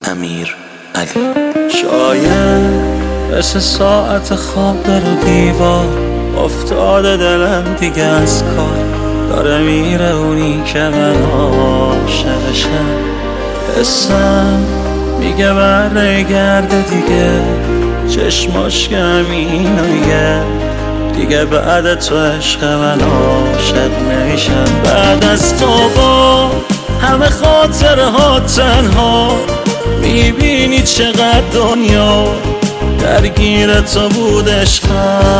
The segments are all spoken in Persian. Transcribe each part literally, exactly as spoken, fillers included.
امیر علی. شاید مثل ساعت خواب در دیوار افتاده دلم دیگه از کار، داره میره اونی که من عاشقشم. حسم میگه برگرده دیگه، چشماش همینو میگه دیگه بعد تو عشق من عاشق نمیشم. بعد از تو با همه خاطره ها تنها میبینی چقدر دنیا درگیر تو بود عشقم.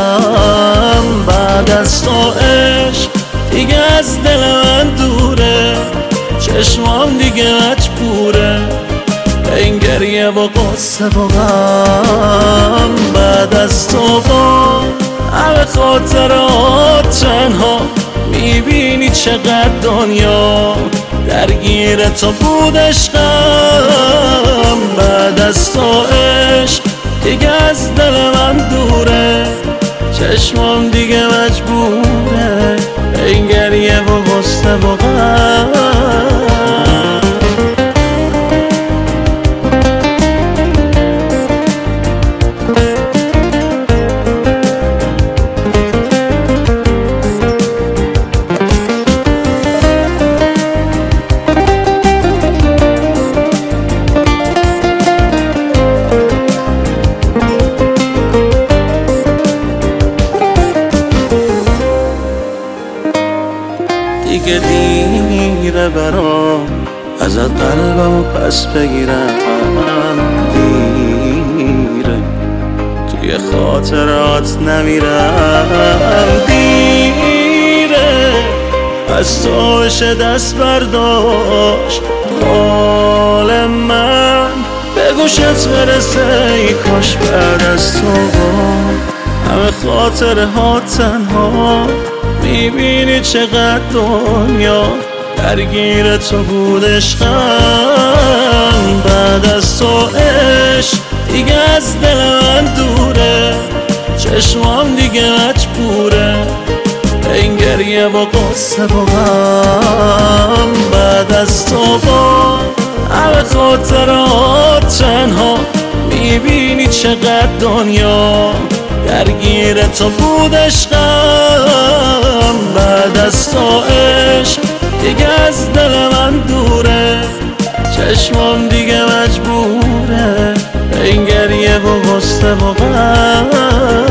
بعد از تو عشق دیگه از دل من دوره، چشمام دیگه مجبوره این گریه و قصه و غم. بعد از تو با همه خاطرات تنها میبینی چقدر دنیا درگیر تو بود عشقم. بعد از تو عشق دیگه از دل من دوره، چشمام دیگه مجبوره این گریه و غصه و غم. دیگه دیره برام ازت قلبمو پس بگیرم، دیره توی خاطرات نمیرم، دیره از تو بشه دست برداشت حال من به گوشت برسه. ای کاش بعد از تو همه خاطره ها تنها میبینی چقدر دنیا درگیر تو بود عشقم. بعد از تو عشق دیگه از دل من دوره، چشمام دیگه مجبوره این گریه و قصه و غم. بعد از تو با همه خاطرات تنها میبینی چقدر دنیا درگیر تو بود عشقم. بعد از تو عشق دیگه از دل من دوره، چشمام دیگه مجبوره این گریه و غصه و غم.